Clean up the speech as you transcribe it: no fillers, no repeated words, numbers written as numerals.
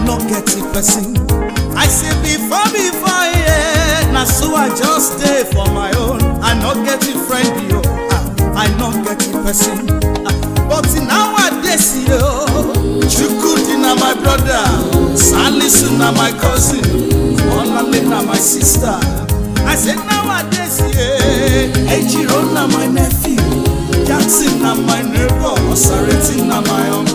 no get it person. I say before, yeah. Now so I just stay for my own. I no get it friend, yo. I no get it person. But nowadays, yo, Chukudi na my brother, Salisu na my cousin, Olale na my sister. I said nowadays, yeah, Ejiro na my nephew, Jackson na my neighbor, Osareti na my uncle.